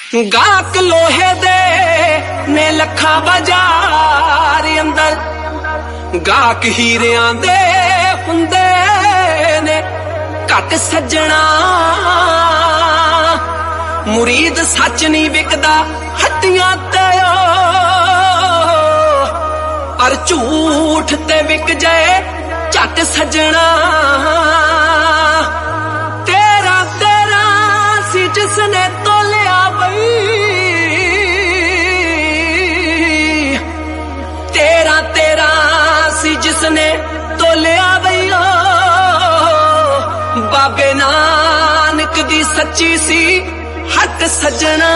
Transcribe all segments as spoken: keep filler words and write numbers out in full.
गाहक लोहे दे ने लखा बाजार अंदर, गाहक हीरियां दे हुंदे ने घट सजना। मुरीद सच नहीं विकदा हट्टियां ते, पर झूठ ते विक जाए झट सजना। तेरा तेरा सी जिसने तोलिया बई, तेरा तेरा सी जिसने तोलिया बई। बाबे नानक दी सच्ची सी हट सजना।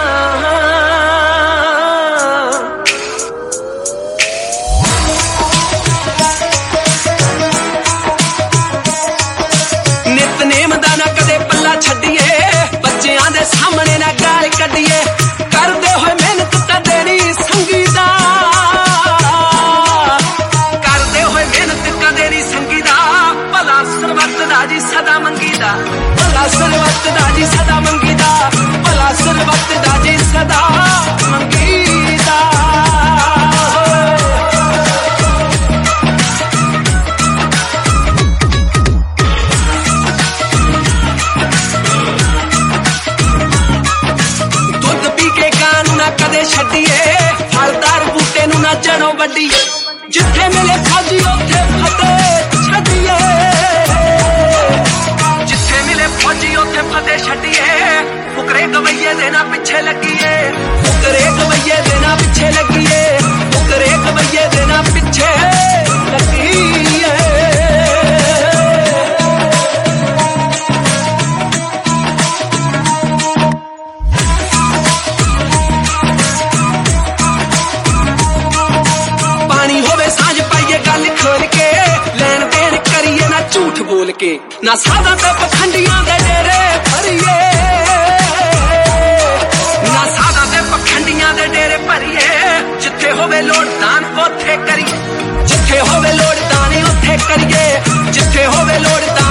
नितनेम दा ना कदे पल्ला छड्डिए, बच्चियां दे सामने ना गाल कड्डिए। करदे होए मेहनत कदे नहीं संगीदा, करदे होए मेहनत कदे नहीं संगीदा। भला सरबत दा जी सदा मंगीदा, भला सरबत दा जी सदा मंगीदा, भला सरबत दा जी सदा मंगीदा। कदे छड्डिए फलदार बूटे नू ना जड़ों वड्डिए। जिथे मिले फौजी उथे फतेह छड्डिए, जिथे मिले फौजी उथे फतेह छड्डिए। फुकरे गवैये दे ना पिछे लगिए, फुकरे गवैये दे ना पिछे लगिए, फुकरे गवैये दे ना पिछे लगिए। झूठ बोल के ना सादा ते पखंडियां दे डेरे भरिए, ना सादा ते पखंडियां दे डेरे भरिए। जिथे होवे लोड़ दान उथे करिए, जिथे होवे लोड़ दान उथे करिए, जिथे होवे लोड़ दान